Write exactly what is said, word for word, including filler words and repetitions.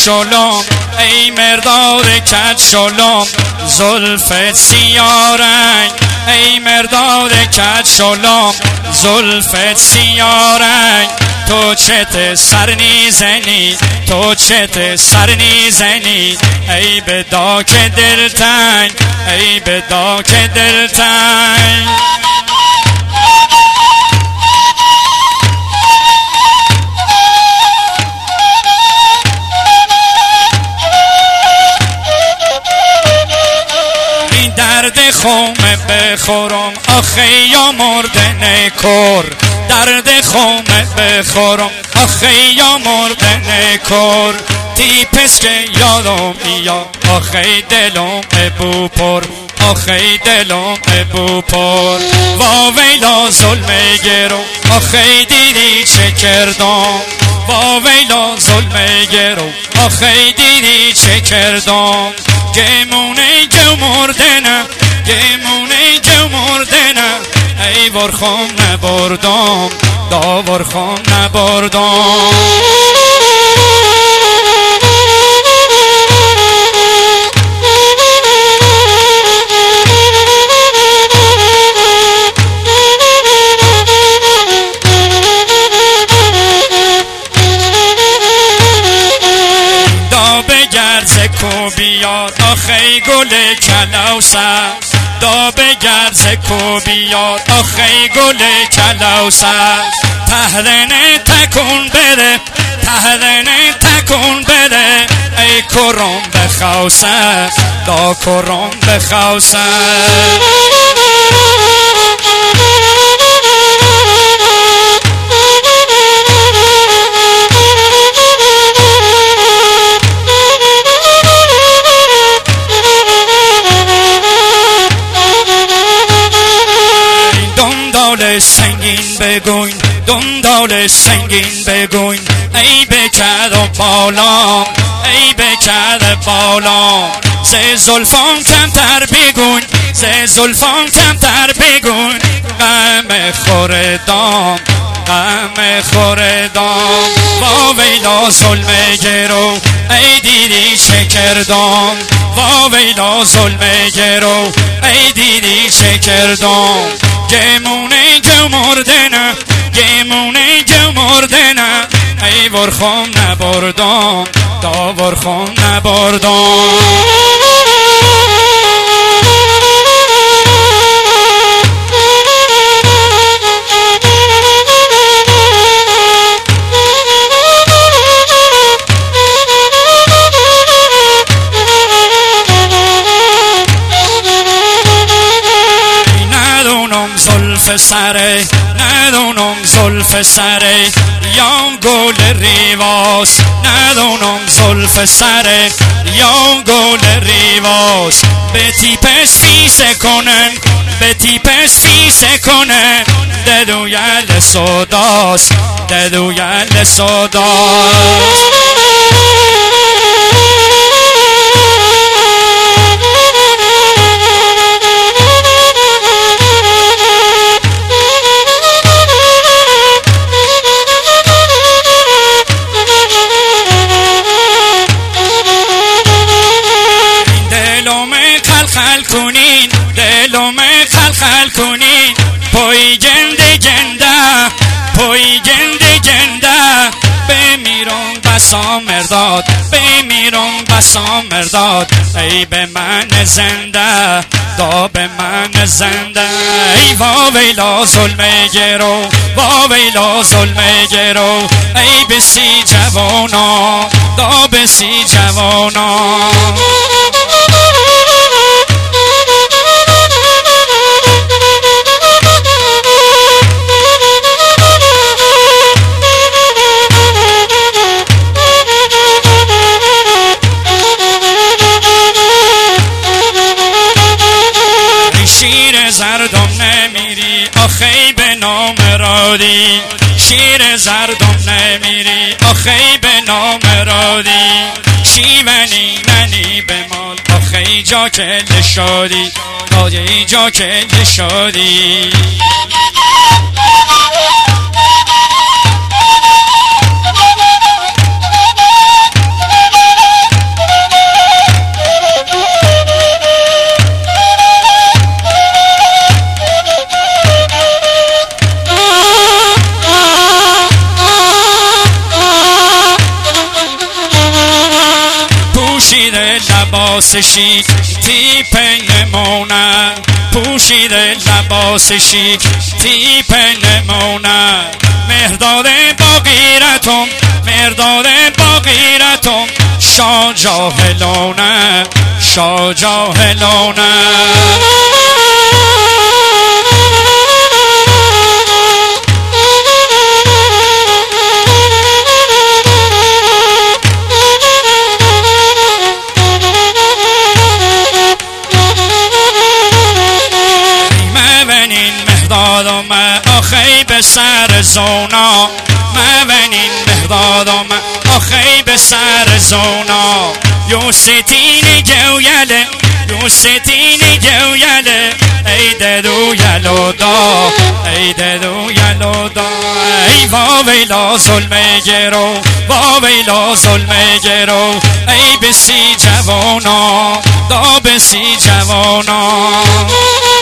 شلوم ای مرداد کج شلوم زلفت سیارنگ ای مرداد کج شلوم زلفت سیارنگ تو چت سر نیزنی تو چت سر نیزنی ای به داک دلتنگ ای به داک دلتنگ درد خون بخورم آخه یا مردن کر درد خون بخورم آخه یا مردن کر تیپس که یادم یا آخه دلم ابو پر آخه دلم ابو پر وا ویلا ظلم گرو آخه دیدی چه کردم وا ویلا ظلم گرو آخه دیدی چه کردم گمونه جو مردنه گمونه جو مردنه ای ورخم نبردم دا ورخم نبردم کو بیاد آخه گل کلوسه دا بگرز کو بیاد آخه گل کلوسه تهرنه تکون بره تهرنه تکون بره ای کرم بخوسه دا کرم بخوسه سنگین بگوین دنبال سنگین بگوین ای بکر بالا ای بکر بالا ز زلفان کمتر بگوین ز زلفان کمتر بگوین غم خوردم غم خوردم وا ویلا ظلم گرو ای دیدی چه کردم وا ویلا ظلم گرو ای دیدی چه کردم گمونه جو مردنه گمونه جو مردنه ای ورخم نبردم دا ورخم نبردم زلف سره ندونم زلف سره یا گل ریواس ندونم زلف سره یا گل ریواس به تیپش فیسه کنن به تیپش فیسه کنن ددو یل صداست ددو یل صداست خل کنین دلم خل خل کنین پای جنده جنده پای جنده جنده بمیرم بسا مرداد بمیرم بسا مرداد ای به من زنده دا به من زنده ای وا ویلا ظلم گرو وا ویلا ظلم گرو ای بسی جوانا دا بسی جوانا شیر زردم نمیری آخی به نام رادی شیر زردم نمیری آخی به نام رادی شیونی ننی به مال آخی جا کل شادی دادی جا کل شادی لباسشی تیپ نمونه پوشیده لباسشی تیپ نمونه مهرداد با غیرتم مهرداد با غیرتم شاه جاهلانه شاه جاهلانه مهردادم آخی به سر زونا مبنین مهردادم آخی به سر زونا یوستین جویله یوستین جویله ای ددو یلو دا ای ددو یلو دا ای واویلا ظلم گرو واویلا ظلم گرو ای بسی جوانا دا بسی جوانا